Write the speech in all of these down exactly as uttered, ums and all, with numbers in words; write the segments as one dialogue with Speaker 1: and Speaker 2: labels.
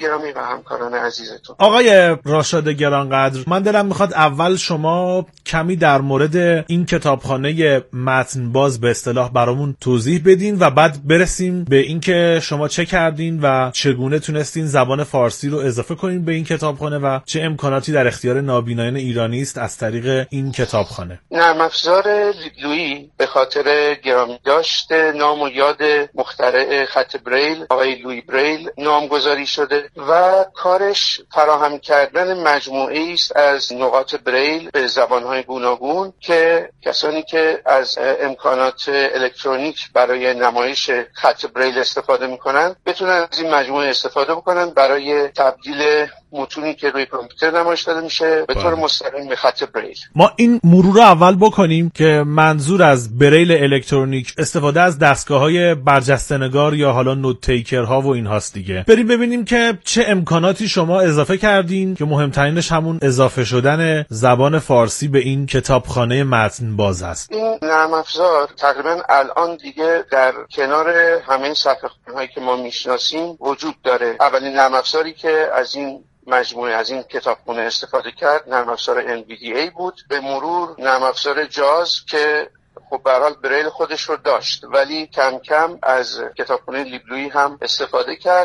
Speaker 1: گرامی و همکاران عزیزتون.
Speaker 2: آقای راشد گرانقدر، من دلم میخواد اول شما کمی در مورد این کتابخانه متن باز به اصطلاح برامون توضیح بدین و بعد برسیم به اینکه شما چه کردین و چگونه تونستین زبان فارسی رو اضافه کنین به این کتابخانه و چه امکاناتی در اختیار نابینایان ایرانی است از طریق این کتابخانه.
Speaker 1: نرم افزار لیبلویی به خاطر گرامی داشت نام و یاد مخترع خط بریل آقای لویی بریل نامگذاری شده و کارش فراهم کردن مجموعه‌ای است از نقاط بریل به زبان‌های گوناگون که کسانی که از امکانات الکترونیک برای نمایش خط بریل استفاده می‌کنند بتونن از این مجموعه استفاده بکنن برای تبدیل متونی که روی کامپیوتر نمایش داده میشه به طور مستقیم به خط بریل.
Speaker 2: ما این مرور رو اول بکنیم که منظور از بریل الکترونیک استفاده از دستگاه‌های برجسته‌نگار یا حالا نوت تیکرها و این هاست دیگه. بریم ببینیم که چه امکاناتی شما اضافه کردین که مهمترینش همون اضافه شدن زبان فارسی به این کتابخانه متن باز است.
Speaker 1: این نرم افزار تقریبا الان دیگه در کنار همه صفحه‌خوان‌هایی که ما میشناسیم وجود داره. اولین نرم افزاری که از این مجموعه از این کتابخانه استفاده کرد نرم افزار ان وی دی ای بود. به مرور نرم افزار جاز که خب به هر حال بریل خودش رو داشت ولی کم کم از کتابخانه لیبلویی هم استفاده کرد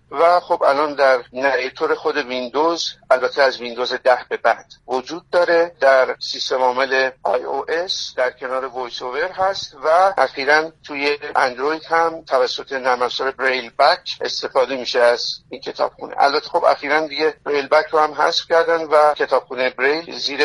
Speaker 1: و خب الان در نریتور خود ویندوز، البته از ویندوز ده به بعد وجود داره، در سیستم عامل آی او اس در کنار وایس اوور هست و اخیراً توی اندروید هم توسط نرم افزار بریل بک استفاده میشه از این کتابخونه. البته خب اخیراً دیگه بریل بک رو هم حذف کردن و کتابخونه بریل زیر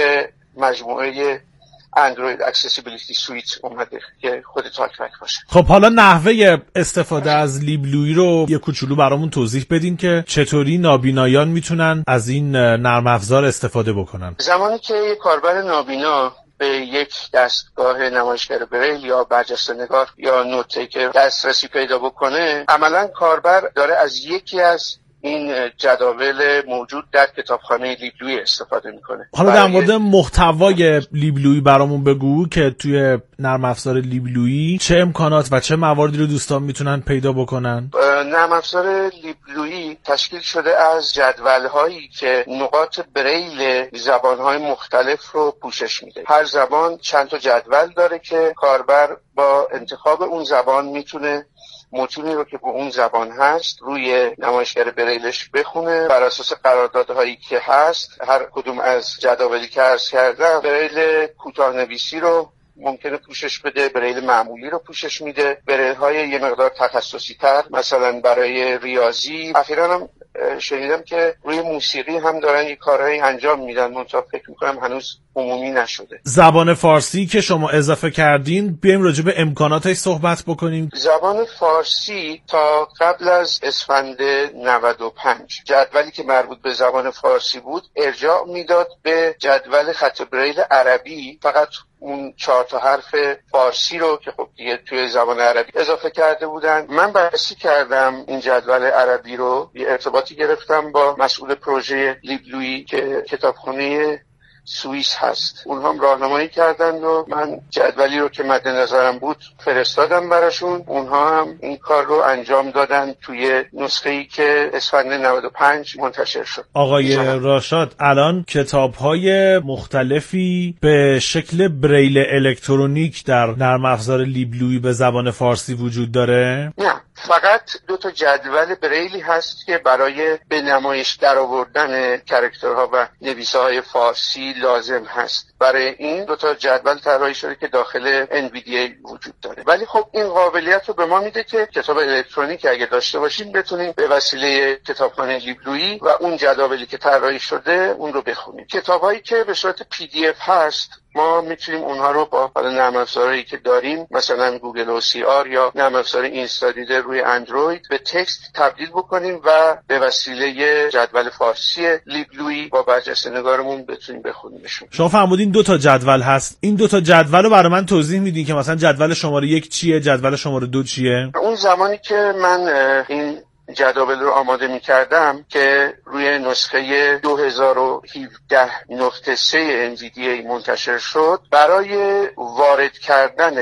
Speaker 1: مجموعه اندروید اکسسیبیلیتی سویت اومده که خود تاک بک باشه.
Speaker 2: خب حالا نحوه استفاده از لیبلویی رو یه کوچولو برامون توضیح بدین که چطوری نابینایان میتونن از این نرم افزار استفاده بکنن.
Speaker 1: زمانی که یک کاربر نابینا به یک دستگاه نمایشگر بریل یا برجسته‌نگار یا نوت تیکر دسترسی پیدا بکنه، عملاً کاربر داره از یکی از این جداول موجود در کتابخانه لیبلویی استفاده میکنه.
Speaker 2: حالا در مورد محتوای لیبلویی برامون بگو که توی نرم افزار لیبلویی چه امکانات و چه مواردی رو دوستان میتونن پیدا بکنن؟
Speaker 1: نرم افزار لیبلویی تشکیل شده از جدول‌هایی که نقاط بریل زبان‌های مختلف رو پوشش میده. هر زبان چند تا جدول داره که کاربر با انتخاب اون زبان میتونه متونی رو که به اون زبان هست روی نمایشگر بریلش بخونه. بر اساس قراردادهایی که هست هر کدوم از جداولی که عرض کردم بریل کوتاه‌نویسی رو ممکنه پوشش بده، بریل معمولی رو پوشش میده، بریل های یه مقدار تخصصی تر مثلا برای ریاضی. اخیراً هم شنیدم که روی موسیقی هم دارن یه کارهایی انجام میدن، منتها فکر میکنم هنوز عمومی نشده.
Speaker 2: زبان فارسی که شما اضافه کردین، بیایم راجع به امکاناتش صحبت بکنیم.
Speaker 1: زبان فارسی تا قبل از اسفند نود و پنج جدولی که مربوط به زبان فارسی بود ارجاع میداد به جدول خط بریل عربی، فقط اون چهار تا حرف فارسی رو که خب دیگه توی زبان عربی اضافه کرده بودن. من بررسی کردم این جدول عربی رو، یه ارتباطی گرفتم با مسئول پروژه لیبلویی که کتابخانه سوئیس هست، اونها هم راهنمایی کردن و من جدولی رو که مد نظرم بود فرستادم براشون. اونها هم این کار رو انجام دادن توی نسخه‌ای که اسفند نود و پنج منتشر شد.
Speaker 2: آقای راشد، الان کتاب‌های مختلفی به شکل بریل الکترونیک در نرم افزار لیبلویی به زبان فارسی وجود داره؟
Speaker 1: نه، فقط دو تا جدول بریلی هست که برای به نمایش درآوردن کاراکترها و نویسه‌های فارسی لازم هست. برای این دو تا جدول طراحی شده که داخل ان وی دی ای وجود داره. ولی خب این قابلیت رو به ما میده که کتاب الکترونیک اگه داشته باشیم بتونیم به وسیله کتابخانه لیبلویی و اون جداولی که طراحی شده اون رو بخونیم. کتابایی که به صورت پی دی اف هست ما میتونیم اونها رو با نرم افزارهایی که داریم مثلا گوگل او سی آر یا نرم افزار اینستا دیدر روی اندروید به تکست تبدیل بکنیم و به وسیله جدول فارسی لیبلویی با برجسته‌نگارمون بتونیم بخونیمشون.
Speaker 2: شما فرمودین دو تا جدول هست، این دو تا جدول رو برای من توضیح میدین که مثلا جدول شماره یک چیه، جدول شماره دو چیه؟
Speaker 1: اون زمانی که من این جدول رو آماده می کردم که روی نسخه دو هزار و هفده نقطه سه ان وی دی ای منتشر شد، برای وارد کردن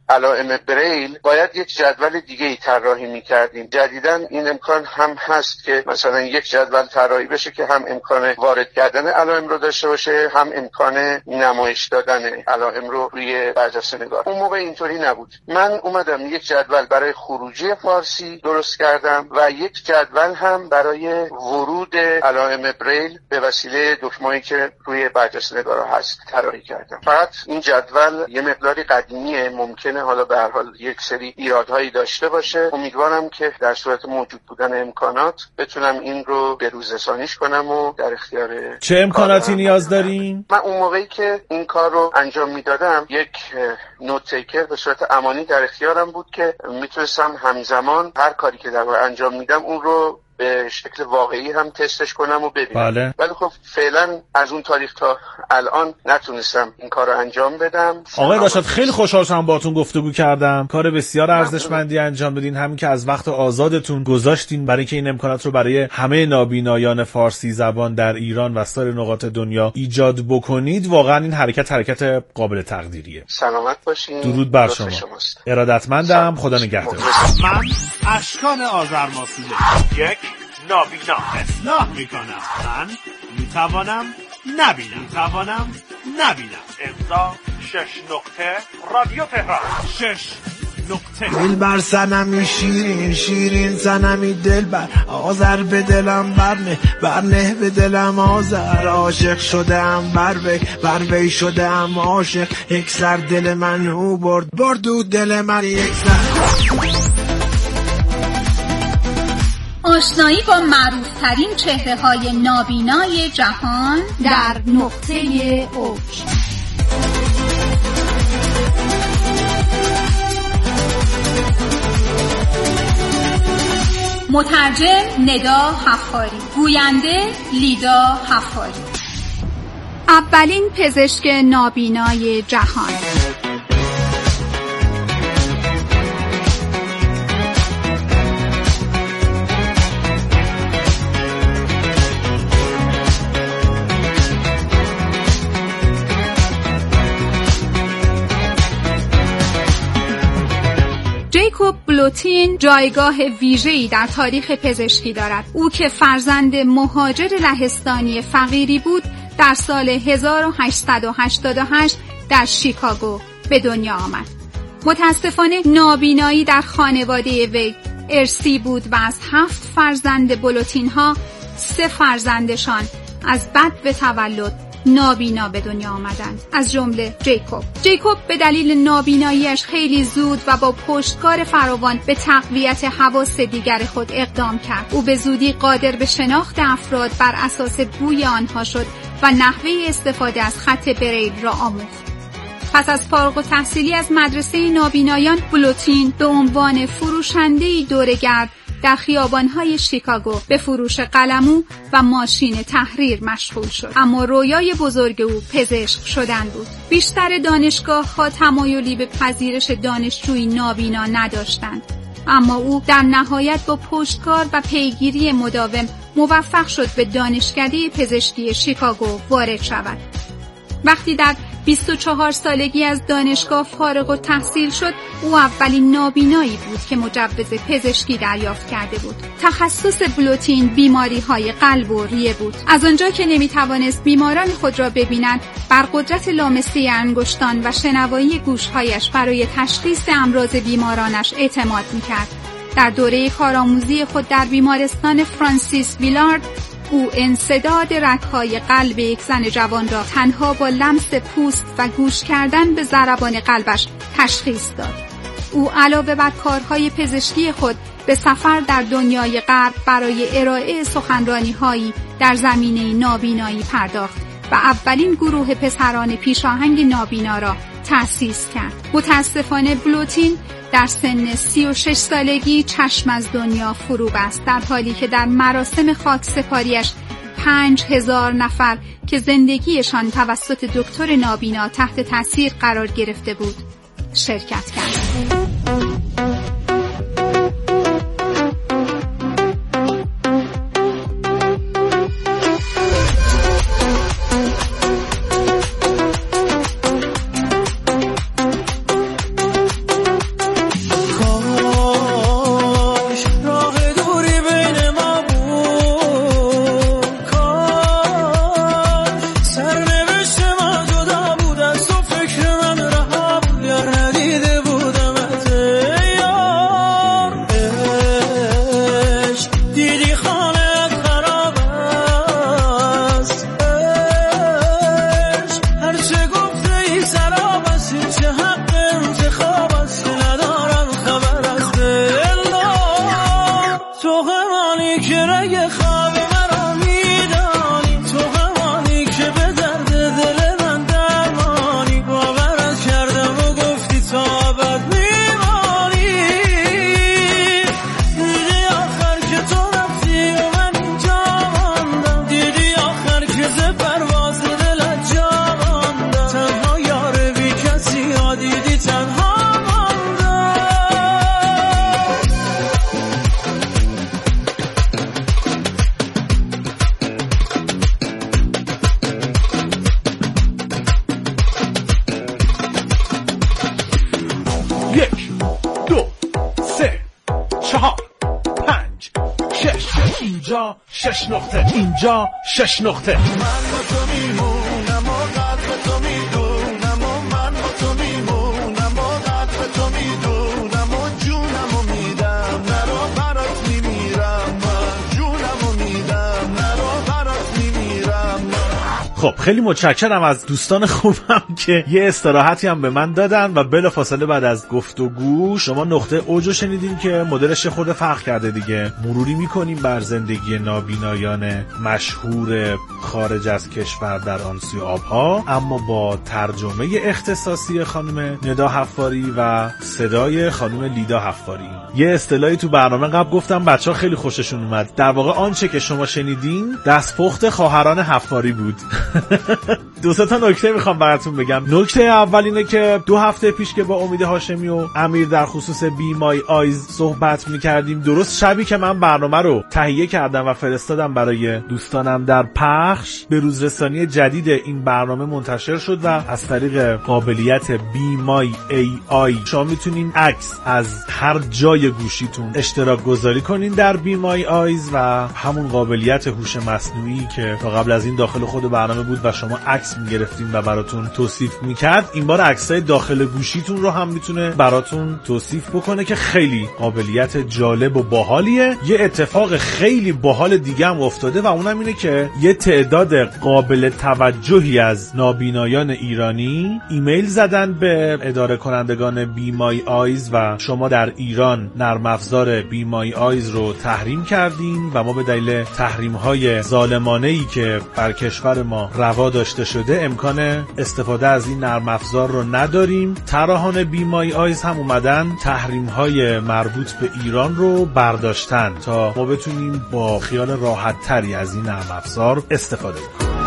Speaker 1: علائم بریل باید یک جدول دیگه ای طراحی می‌کردیم. جدیداً این امکان هم هست که مثلا یک جدول طراحی بشه که هم امکان وارد کردن علائم رو داشته باشه، هم امکان نمایش دادن علائم رو روی برجسته‌نگار. اون موقع اینطوری نبود. من اومدم یک جدول برای خروجی فارسی درست کردم و یک جدول هم برای ورود علائم بریل به وسیله دکمه‌ای که روی برجسته‌نگار هست طراحی کردم. فقط این جدول یه مقداری قدیمیه، ممکنه حالا به هر حال یک سری ایرادهایی داشته باشه. امیدوارم که در صورت موجود بودن امکانات بتونم این رو به روز رسانیش کنم و در اختیار.
Speaker 2: چه امکاناتی نیاز دارین؟
Speaker 1: من اون موقعی که این کار رو انجام میدادم یک نوت تیکر به صورت امانی در اختیارم بود که میتونستم همزمان هر کاری که در واقع انجام میدم اون رو به شکل واقعی هم تستش کنم و ببینم.
Speaker 2: بله.
Speaker 1: ولی خب فعلا از اون تاریخ تا الان نتونستم این کار رو انجام بدم.
Speaker 2: آقای راشد خیلی خوشحال شدم باهاتون گفتگو کردم. کار بسیار ارزشمندی انجام دادین، همین که از وقت آزادتون گذاشتین برای اینکه این امکانات رو برای همه نابینایان فارسی زبان در ایران و سایر نقاط دنیا ایجاد بکنید. واقعا این حرکت حرکت قابل تقدیریه.
Speaker 1: سلامت باشین.
Speaker 2: درود بر شما. ارادتمندم. خدا نگهدار.
Speaker 3: من اشکان آذرماسوله، یک نابینا اصلاح میکنم. من میتوانم نبینم میتوانم نبینم. امضا شش نقطه رادیو تهران. شش نقطه.
Speaker 4: دل بر سنمی شیرین شیرین سنمی دل بر آذر به دلم برنه برنه به دلم آذر. عاشق شدم بر وی بر وی شدم عاشق. یک سر دل من او برد برد و دل من یک سر.
Speaker 5: آشنایی با معروفترین چهره‌های نابینای جهان در نقطه اوج. مترجم ندا حفاری، گوینده لیدا حفاری. اولین پزشک نابینای جهان. جیکوب بلوتین جایگاه ویژه‌ای در تاریخ پزشکی دارد. او که فرزند مهاجر لهستانی فقیری بود، در سال هزار و هشتصد و هشتاد و هشت در شیکاگو به دنیا آمد. متاسفانه نابینایی در خانواده وی ارثی بود و از هفت فرزند بلوتین ها سه فرزندشان از بد به تولد نابینا به دنیا آمدند، از جمله جیکوب. جیکوب به دلیل نابیناییش خیلی زود و با پشتکار فراوان به تقویت حواس دیگر خود اقدام کرد. او به زودی قادر به شناخت افراد بر اساس بوی آنها شد و نحوه استفاده از خط بریل را آموخت. پس از فارغ التحصیلی از مدرسه نابینایان، بلوتین به عنوان فروشنده‌ای دوره‌گرد در خیابان‌های شیکاگو به فروش قلمو و ماشین تحریر مشغول شد. اما رویای بزرگ او پزشک شدن بود. بیشتر دانشگاه‌ها تمایلی به پذیرش دانشجوی نابینا نداشتند. اما او در نهایت با پشتکار و پیگیری مداوم موفق شد به دانشکده پزشکی شیکاگو وارد شود. وقتی در بیست و چهار سالگی از دانشگاه فارغ التحصیل شد، او اولین نابینایی بود که مجوز پزشکی دریافت کرده بود. تخصص بلوتین بیماری‌های قلب و ریه بود. از آنجا که نمی‌توانست بیماران خود را ببیند، بر قدرت لامسی انگشتان و شنوایی گوش‌هایش برای تشخیص امراض بیمارانش اعتماد می‌کرد. در دوره کارآموزی خود در بیمارستان فرانسیس ویلارد، او انسداد رگ‌های قلب یک زن جوان را تنها با لمس پوست و گوش کردن به ضربان قلبش تشخیص داد. او علاوه بر کارهای پزشکی خود به سفر در دنیای غرب برای ارائه سخنرانی‌هایی در زمینه نابینایی پرداخت و اولین گروه پسران پیشاهنگ نابینا را تأسیس کرد. متاسفانه بلوتین در سن سی و شش سالگی چشم از دنیا فرو بست، در حالی که در مراسم خاکسپاریش پنج هزار نفر که زندگیشان توسط دکتر نابینا تحت تاثیر قرار گرفته بود شرکت کردند.
Speaker 2: اینجا شش نقطه، اینجا شش نقطه.
Speaker 6: من با تو میمونم و قدر تو میدونم و من با تو میمونم و قدر تو میدونم و جونم و میدم نرو برات میمیرم من جونم و میدم نرو برات میمیرم.
Speaker 2: خب خیلی متشکرم از دوستان خوبم که یه استراحتی هم به من دادن و بلافاصله بعد از گفتگو شما نقطه اوجو شنیدین که مدلش خود فرق کرده دیگه. مروری میکنیم بر زندگی نابینایان مشهور خارج از کشور در آن سوی آبها، اما با ترجمه اختصاصی خانم ندا حفاری و صدای خانم لیدا حفاری. یه اصطلاحی تو برنامه قبل گفتم بچه‌ها خیلی خوششون اومد. در واقع آنچه که شما شنیدین دستپخت خواهران حفاری بود. دو سه تا نکته میخوام براتون بگم. نکته اول اینه که دو هفته پیش که با امید هاشمی و امیر در خصوص بی مای آیز صحبت میکردیم، درست شبی که من برنامه رو تهیه کردم و فرستادم برای دوستانم در پخش، به روزرسانی جدید این برنامه منتشر شد و از طریق قابلیت بی مای ای آی شما میتونین عکس از هر جای گوشیتون اشتراک گذاری کنین در بی مای آیز و همون قابلیت هوش مصنوعی که تا قبل از این داخل خود برنامه بود و شما عکس میگرفتین و براتون توصیف میکرد، این بار عکسای داخل گوشیتون رو هم میتونه براتون توصیف بکنه که خیلی قابلیت جالب و باحالیه. یه اتفاق خیلی باحال دیگه هم افتاده و اونم اینه که یه تعداد قابل توجهی از نابینایان ایرانی ایمیل زدن به اداره کنندگان بی مای آیز و شما در ایران نرم افزار بی مای آیز رو تحریم کردین و ما به دلیل تحریم‌های ظالمانه‌ای که بر کشور ما روا داشته شده امکان استفاده از این نرم افزار رو نداریم. طراحان بی مای آیز هم اومدن تحریم‌های مربوط به ایران رو برداشتن تا ما بتونیم با خیال راحت تری از این نرم افزار استفاده کنیم.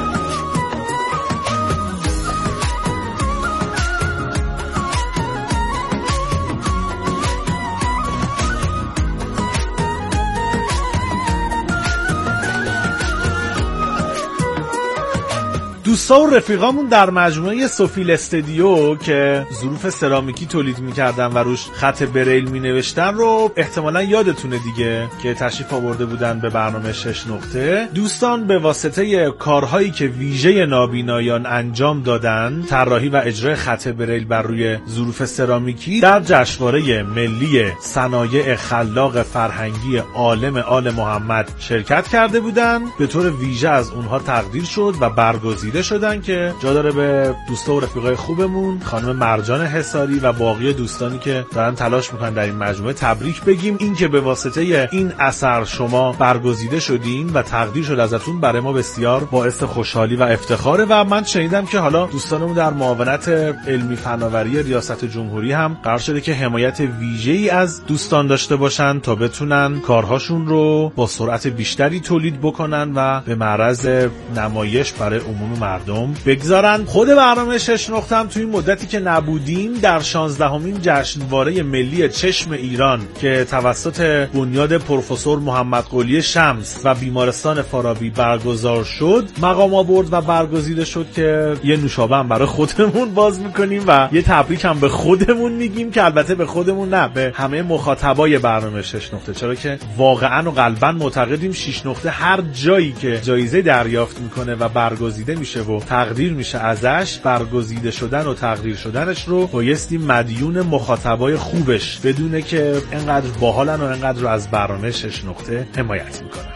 Speaker 2: دوستا و رفیقامون در مجموعه سوفیل استودیو که ظروف سرامیکی تولید میکردن و روش خط بریل مینوشتن رو احتمالا یادتونه دیگه که تشریف آورده بودن به برنامه شش نقطه. دوستان به واسطه کارهایی که ویژه نابینایان انجام دادن، طراحی و اجرای خط بریل بر روی ظروف سرامیکی، در جشنواره ملی صنایع خلاق فرهنگی عالم آل محمد شرکت کرده بودن. به طور ویژه از اونها تقدیر شد و برگزیده شدن که جا داره به دوستا و رفیقای خوبمون خانم مرجان حصاری و باقی دوستانی که دارن تلاش میکنن در این مجموعه تبریک بگیم. این که به واسطه این اثر شما برگزیده شدین و تقدیر شد ازتون برای ما بسیار باعث خوشحالی و افتخاره. و من شنیدم که حالا دوستانمون در معاونت علمی فناوری ریاست جمهوری هم قرار شده که حمایت ویژه‌ای از دوستان داشته باشن تا بتونن کارهاشون رو با سرعت بیشتری تولید بکنن و به معرض نمایش برای عموم مردم بگذارن. خود برنامه شش نقطه هم توی این مدتی که نبودیم در شانزدهمین جشنواره ملی چشم ایران که توسط بنیاد پروفسور محمد قلی شمس و بیمارستان فارابی برگزار شد مقام آورد و برگزیده شد که یه نوشابه هم برای خودمون باز میکنیم و یه تبریک هم به خودمون میگیم که البته به خودمون نه، به همه مخاطبای برنامه شش نقطه، چرا که واقعا و قلبا معتقدیم شش نقطه هر جایی که جایزه دریافت میکنه و برگزیده میشه و تقدیر میشه ازش، برگزیده شدن و تقدیر شدنش رو بایستی مدیون مخاطبای خوبش بدونه که انقدر باحالن و انقدر رو از برنامه شش نقطه حمایت میکنن.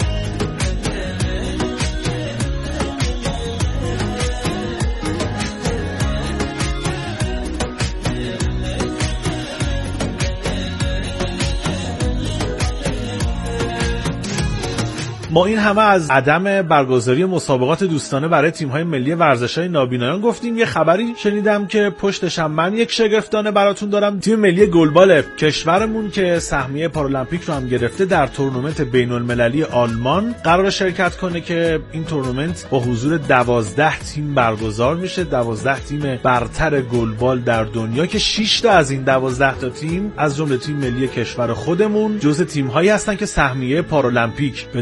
Speaker 2: ما این همه از عدم برگزاری مسابقات دوستانه برای تیم‌های ملی ورزش‌های نابینایان گفتیم. یه خبری شنیدم که پشتش هم من یک شگفتانه براتون دارم. تیم ملی گلبال کشورمون که سهمیه پارالمپیک رو هم گرفته در تورنمنت بین‌المللی آلمان قرار شرکت کنه که این تورنمنت با حضور دوازده تیم برگزار میشه. دوازده تیم برتر گلبال در دنیا که شش تا از این دوازده تا تیم از جمله تیم ملی کشور خودمون جزو تیم‌هایی هستن که سهمیه پارالمپیک به دست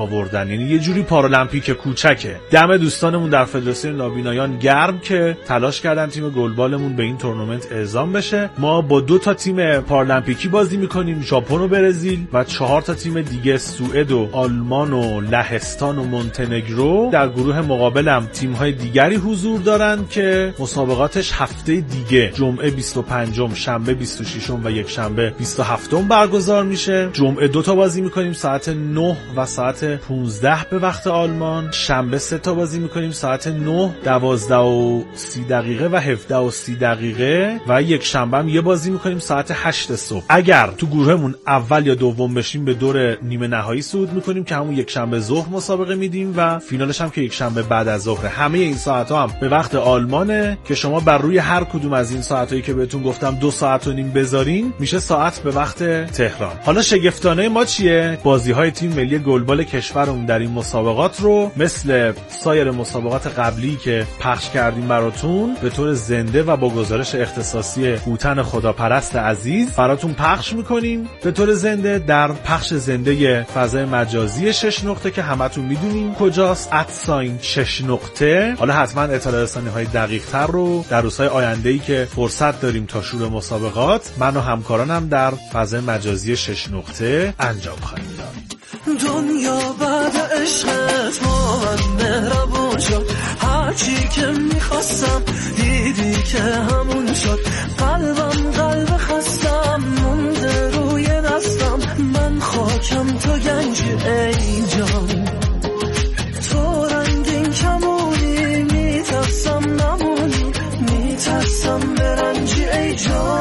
Speaker 2: آوردن، یعنی یه جوری پارالمپیک کوچکه. دم دوستانمون در فدراسیون نابینایان گرم که تلاش کردن تیم گلبالمون به این تورنمنت اعزام بشه. ما با دو تا تیم پارالمپیکی بازی میکنیم، ژاپن و برزیل، و چهار تا تیم دیگه، سوئد و آلمان و لهستان و مونتنگرو. در گروه مقابلم تیم‌های دیگری حضور دارن که مسابقاتش هفته دیگه جمعه بیست و پنجم، شنبه بیست و ششم و یک شنبه بیست و هفتم برگزار میشه. جمعه دو تا بازی میکنیم ساعت نه و ساعت پانزده به وقت آلمان. شنبه سه تا بازی میکنیم ساعت نه، دوازده و سی دقیقه و هفده و سی دقیقه، و یک شنبه هم یه بازی میکنیم ساعت هشت صبح. اگر تو گروهمون اول یا دوم بشیم به دور نیمه نهایی صعود میکنیم که همون یک شنبه ظهر مسابقه میدیم و فینالش هم که یک شنبه بعد از ظهر. همه این ساعت‌ها هم به وقت آلمانه که شما بر روی هر کدوم از این ساعتایی که بهتون گفتم دو ساعت و نیم بذارین میشه ساعت به وقت تهران. حالا شگفتانه ما چیه؟ بازی‌های تیم ملی گلبال کشورمون در این مسابقات رو مثل سایر مسابقات قبلی که پخش کردیم براتون به طور زنده و با گزارش اختصاصی هوتن خداپرست عزیز براتون پخش میکنیم به طور زنده در پخش زنده فضای مجازی شش نقطه که همتون میدونیم کجاست، ادساین شش نقطه. حالا حتما اطلاع رسانی های دقیق تر رو در روزهای آینده ای که فرصت داریم تا شروع مسابقات من و همکارانم در فضای مجازی شش نقطه انجام خواهیم داد.
Speaker 6: دنیا بعد عشقت با من مهربون شد، هرچی که میخواستم دیدی که همون شد. قلبم قلب خستم مونده روی دستم، من خاکم تو گنجی ای جان، تو رنگین کمونی میترسم نمونی، میترسم برنجی ای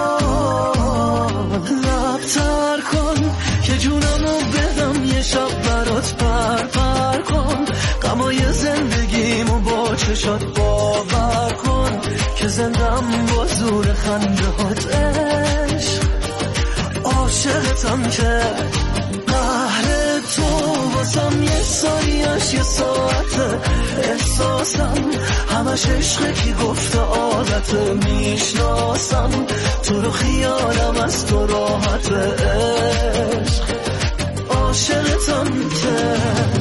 Speaker 6: جان. لبتر کن که جونمو بدم یه شب برات پر پر کن، غمای زندگیمو با چشات باور کن که زندم با زور خنده هات. عشق عاشقتم که قهر تو واسم یه سایش یه ساعته، احساسم همش عشقه کی گفته عادته، میشناسم تو رو خیالم از تو راحته. عشق عاشقتم که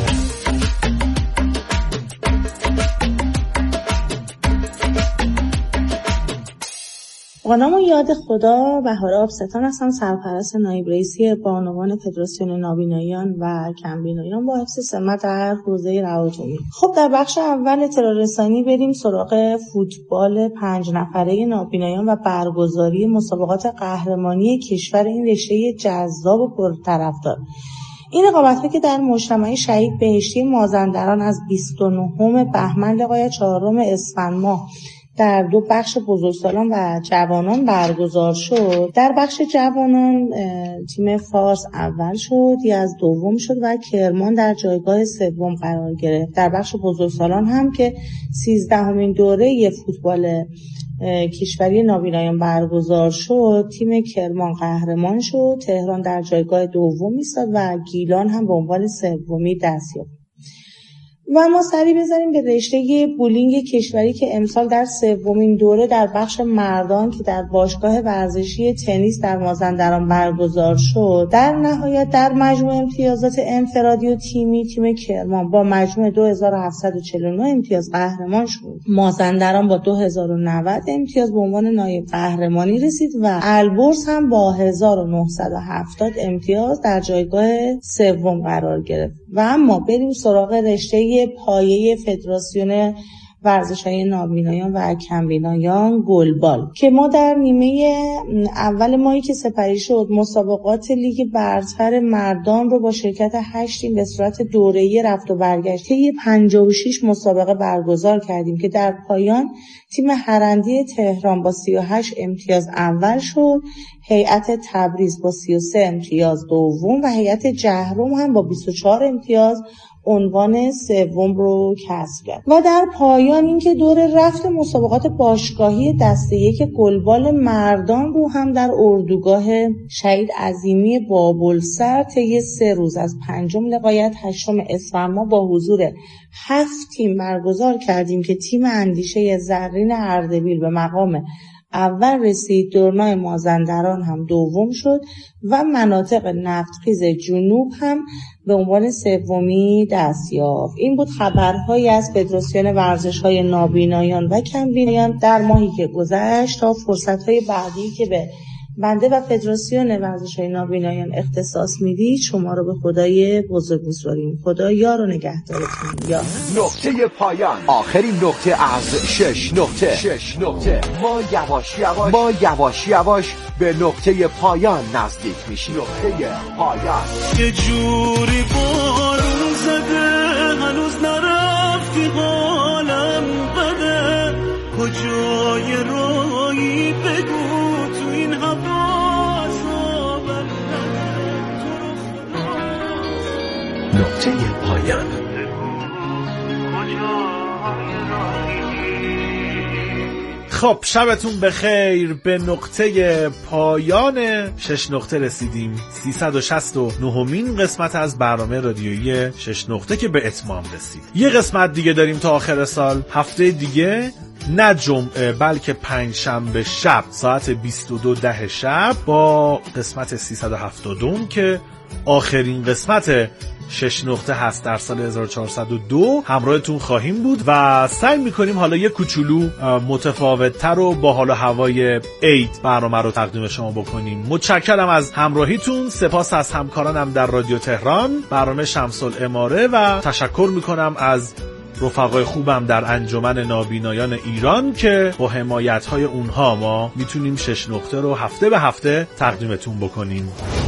Speaker 7: با نام و یاد خدا. بهار آبستان هستم، سرپرست نایب رئیسی بانوان فدراسیون نابینایان و کمبینایان با حفظ سمت در حوزه روابط. خب در بخش اول اطلاع رسانی بریم سراغ فوتبال پنج نفره نابینایان و برگزاری مسابقات قهرمانی کشور این رشته جذاب و پرطرفدار. این رقابت‌ها که در مجتمع شهید بهشتی مازندران از بیست و نهم بهمن لغایت چهارم اسفند ماه در دو بخش بزرگسالان و جوانان برگزار شد. در بخش جوانان تیم فارس اول شد، یزد دوم شد و کرمان در جایگاه سوم قرار گرفت. در بخش بزرگسالان هم که سیزدهمین دوره فوتبال کشوری نابینایان برگزار شد، تیم کرمان قهرمان شد، تهران در جایگاه دوم ایستاد و گیلان هم به عنوان سومی دست یافت. و ما سری بزنیم به رشته بولینگ کشوری که امسال در سومین دوره در بخش مردان که در باشگاه ورزشی تنیس در مازندران برگزار شد. در نهایت در مجموع امتیازات انفرادی و تیمی تیم کرمان با مجموع دو هزار و هفتصد و چهل و نه امتیاز قهرمان شد. مازندران با دو هزار و نود امتیاز به عنوان نایب قهرمانی رسید و البرز هم با هزار و نهصد و هفتاد امتیاز در جایگاه سوم قرار گرفت. و اما بریم سراغ رشته پایه فدراسیون ورزش‌های نابینایان و کمبینایان گلبال که ما در نیمه اول ماهی که سپری شد مسابقات لیگ برتر مردان رو با شرکت هشت تیم به صورت دوره‌ای رفت و برگشت طی پنجاه و شش مسابقه برگزار کردیم که در پایان تیم هرندی تهران با سی و هشت امتیاز اول شد، هیئت تبریز با سی و سه امتیاز دوم و هیئت جهرم هم با بیست و چهار امتیاز عنوان سوم رو کسب کرد. و در پایان اینکه دور رفت مسابقات باشگاهی دسته یک گلبال مردان رو هم در اردوگاه شهید عظیمی بابلسر طی سه روز از پنجم لغایت هشتم اسفند ماه با حضور هفت تیم برگزار کردیم که تیم اندیشه زرین اردبیل به مقام اول رسید، دورنای مازندران هم دوم شد و مناطق نفتخیز جنوب هم به عنوان سومی دست یافت. این بود خبرهایی از فدراسیون ورزش‌های نابینایان و کمبینایان در ماهی که گذشت. تا فرصت‌های بعدی که به بنده و فدراسیون ورزش‌های نابینایان اختصاص میدید، شما رو به خدای بزرگ می‌سپاریم. خدا یار و نگهدارتون. یا
Speaker 8: نقطه پایان، آخرین نقطه از شش نقطه. شش نقطه. ما یواش یواش ما یواش یواش به نقطه پایان نزدیک میشیم. نقطه پایان.
Speaker 6: یه جوری بارون زده هنوز نرفتی، حالم بده، کجای رایی بگو تو این هوا صابم
Speaker 8: نقطه پایان.
Speaker 2: خب شبتون بخیر. به نقطه پایان شش نقطه رسیدیم. سیصد و شصت و نهمین قسمت از برنامه رادیویی شش نقطه که به اتمام رسید. یه قسمت دیگه داریم تا آخر سال. هفته دیگه نه جمعه بلکه پنج شنبه شب ساعت بیست و دو ده شب با قسمت سیصد و هفتاد و دو که آخرین قسمت شش نقطه هست در سال هزار و چهارصد و دو همراهتون خواهیم بود و سعی میکنیم حالا یه کوچولو متفاوت‌تر و با حال و هوای عید برنامه رو تقدیم شما بکنیم. متشکرم از همراهیتون، سپاس از همکارانم در رادیو تهران، برنامه شمس العماره و تشکر میکنم از رفقای خوبم در انجمن نابینایان ایران که با حمایت‌های اونها ما میتونیم شش نقطه رو هفته به هفته تقدیمتون بکنیم.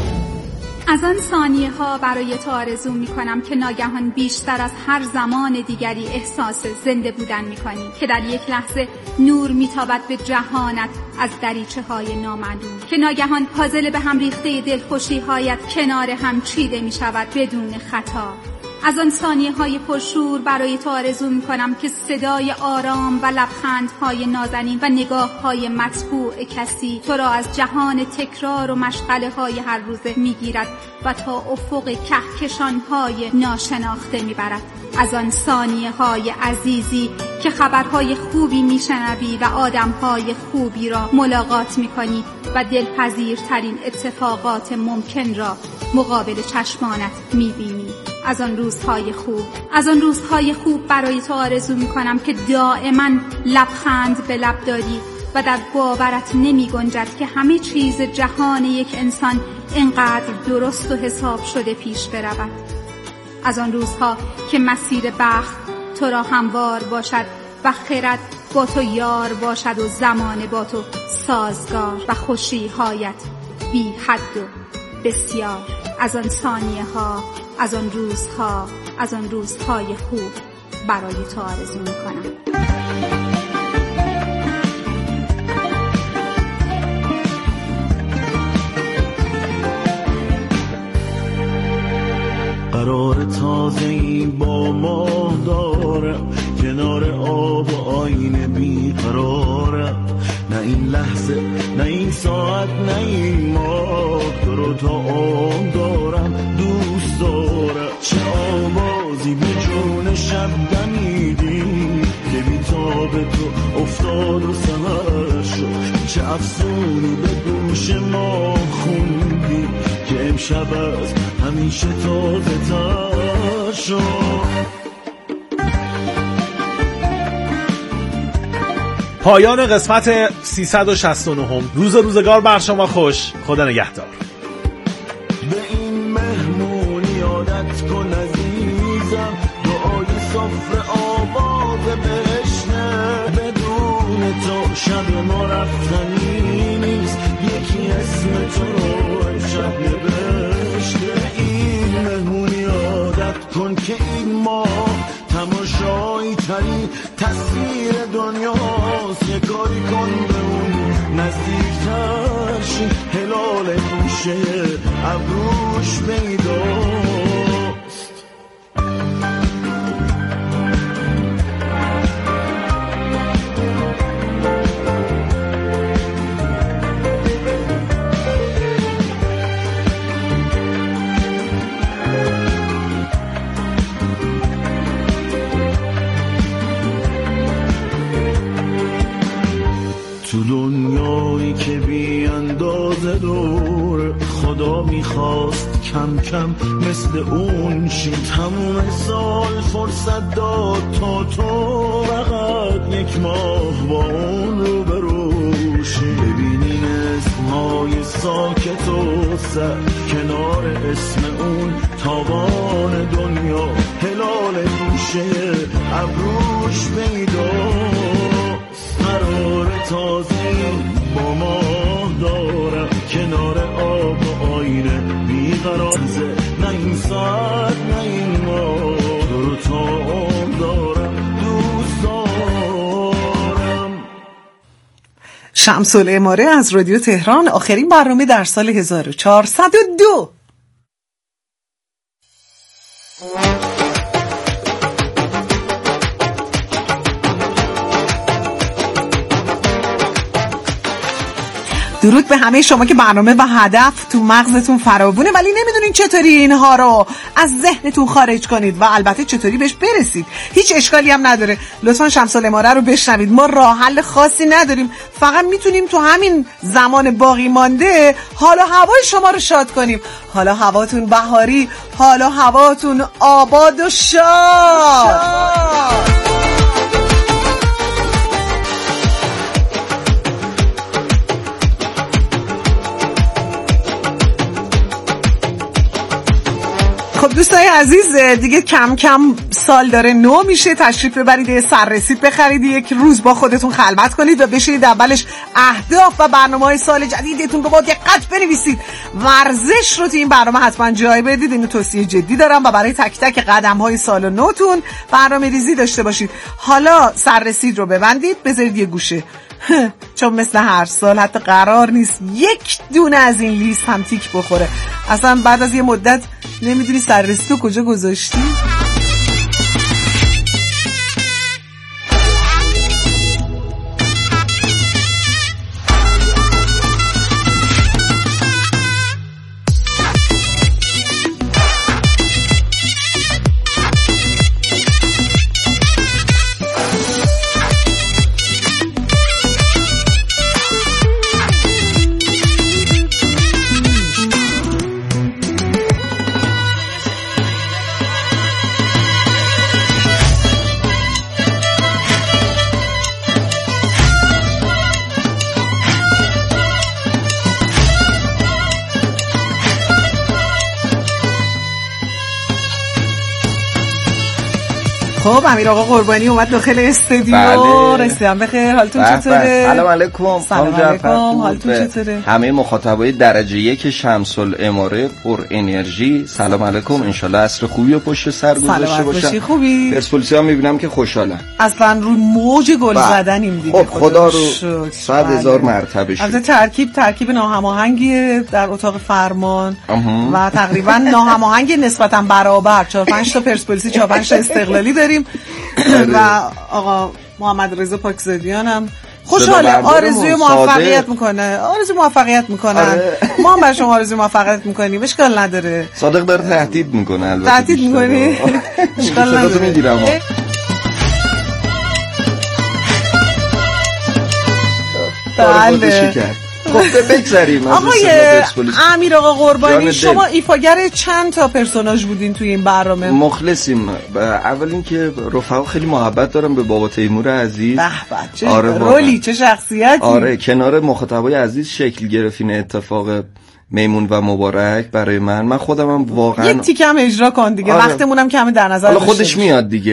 Speaker 5: از آن ثانیه ها برای تو آرزو می کنم که ناگهان بیشتر از هر زمان دیگری احساس زنده بودن می کنی، که در یک لحظه نور می تابد به جهانت از دریچه های نامعلوم، که ناگهان پازل به هم ریخته دلخوشی هایت کنار هم چیده می شود بدون خطا. از آن ثانیه های پرشور برای تو آرزو می کنم که صدای آرام و لبخندهای نازنین و نگاه های مطبوع کسی تو را از جهان تکرار و مشغله های هر روزه می گیرد و تا افق کهکشان های ناشناخته می برد. از آن ثانیه های عزیزی که خبرهای خوبی می شنوی و آدمهای خوبی را ملاقات می کنی و دلپذیرترین اتفاقات ممکن را مقابل چشمانت می بینی. از آن روزهای خوب از آن روزهای خوب برای تو آرزو می کنم که دائما لبخند به لب داری و در باورت نمی گنجد که همه چیز جهان یک انسان اینقدر درست و حساب شده پیش برود. از آن روزها که مسیر بخت تو را هموار باشد و خرد با تو یار باشد و زمان با تو سازگار و خوشی‌هایت بی حد و بسیار. از آن ثانیه ها، از آن روزها، از آن روزهای خوب برای تو آرزو می‌کنم.
Speaker 6: قرار تازه‌ای با ما دارم، کنار آب و آینه بیقرارم، نه این لحظه نه این ساعت نه این ماه، تو رو تا آن دارم دوست دارم. چه آوازی به جون شب دمیدی که بیتاب تو افتاد و سمر شد، چه افسونی به گوش ما خوندی که امشب از همیشه تازه تر شد.
Speaker 2: پایان قسمت سیصد و شصت و نه. روز روزگار بر شما خوش. خدا نگهدار.
Speaker 6: به این مهمونی عادت کن عزیزم، دعای سفره آواز بشنه، بدون تو شب ما رفتنی نیست، یکی اسم تو رو امشب نوشته. این مهمونی عادت کن که این ما تماشایی ترین تصویر دنیاست، یه کاری کن به اون نزدیکتر شی، هلال گوشه ابروش پیداست. تو دنیا دلها میخواست کم کم مثل اون شی. تموم سال فرصت داد تا تو فقط یک ماه با اون رو بروشی. ببینین اسمهای ساکت و سر کنار اسم اون تابان دنیا هلال گوشه ابروش پیداست. قرار تازه با ماه دارم کنار آب و آینه بیقرارزه. نه این ساعت نه این ماه رو تا دارم دوست دارم.
Speaker 9: شمس العماره از رادیو تهران، آخرین برنامه در سال هزار و چهارصد و دو. درود به همه شما که برنامه و هدف تو مغزتون فراوونه ولی نمیدونین چطوری اینها رو از ذهنتون خارج کنید و البته چطوری بهش برسید. هیچ اشکالی هم نداره، لطفا شمس العماره رو بشنوید. ما راه حل خاصی نداریم، فقط میتونیم تو همین زمان باقی مانده حالا هوای شما رو شاد کنیم. حالا هواتون بهاری، حالا هواتون آباد و شاد. خب دوستای عزیز، دیگه کم کم سال داره نو میشه. تشریف ببرید یه سررسید بخرید، یک روز با خودتون خلوت کنید و بشینید اولش اهداف و برنامه‌های سال جدیدتون رو با دقت بنویسید. ورزش رو تو این برنامه حتما جای بدید، اینو توصیه جدی دارم، و برای تک تک قدم‌های سال نوتون برنامه‌ریزی داشته باشید. حالا سررسید رو ببندید، بذارید یه گوشه، چون مثل هر سال حتی قرار نیست یک دونه از این لیست هم تیک بخوره. اصلا بعد از یه مدت نمیدونی سررسید رو کجا گذاشتی؟ خب امیر آقا قربانی اومد داخل استودیو. بله. رسیدم بخیر، حالتون چطوره؟
Speaker 10: سلام علیکم.
Speaker 9: سلام علیکم، حالتون چطوره؟
Speaker 10: همه مخاطبای درجه یک شمس العماره پر انرژی سلام علیکم. انشالله عصر خوبی و پشت سر گذاشته باشن.
Speaker 9: خوبی؟
Speaker 10: پرسپولیس ها میبینم که خوشحالن.
Speaker 9: اصلا رو موج گل زدنیم دیگه.
Speaker 10: خب خدا رو صد هزار مرتبه شد.
Speaker 9: البته ترکیب ترکیب ناهماهنگی در اتاق فرمان و تقریبا ناهماهنگ نسبتا برابر. چهار پنج تا پرسپولیسی، چهار پنج تا استقلالی داریم و آقا محمد رضا پاکزادیان هم خوشحاله، آرزوی موفقیت میکنه، آرزوی موفقیت میکنن. ما هم برای شما آرزوی موفقیت میکنیم، اشکال نداره.
Speaker 10: صادق داره تهدید میکنه. البته
Speaker 9: تهدید میکنی؟ اشکال نداره.
Speaker 10: بله. خب بگذاریم.
Speaker 9: آقای امیر آقا قربانی، شما ایفاگر چند تا پرسوناژ بودین توی این برنامه؟
Speaker 10: مخلصیم. اول اینکه رفقا خیلی محبت دارم به بابا تیمور عزیز.
Speaker 9: به به، چه آره رولی، چه شخصیتی.
Speaker 10: آره، کنار مخاطبای عزیز شکل گرفت این اتفاق میمون و مبارک برای من. من خودم هم واقعا
Speaker 9: یک تیکم اجرا کن دیگه. آره. وقتمونم کمه در نظر
Speaker 10: داشته. حالا خودش میاد دیگه.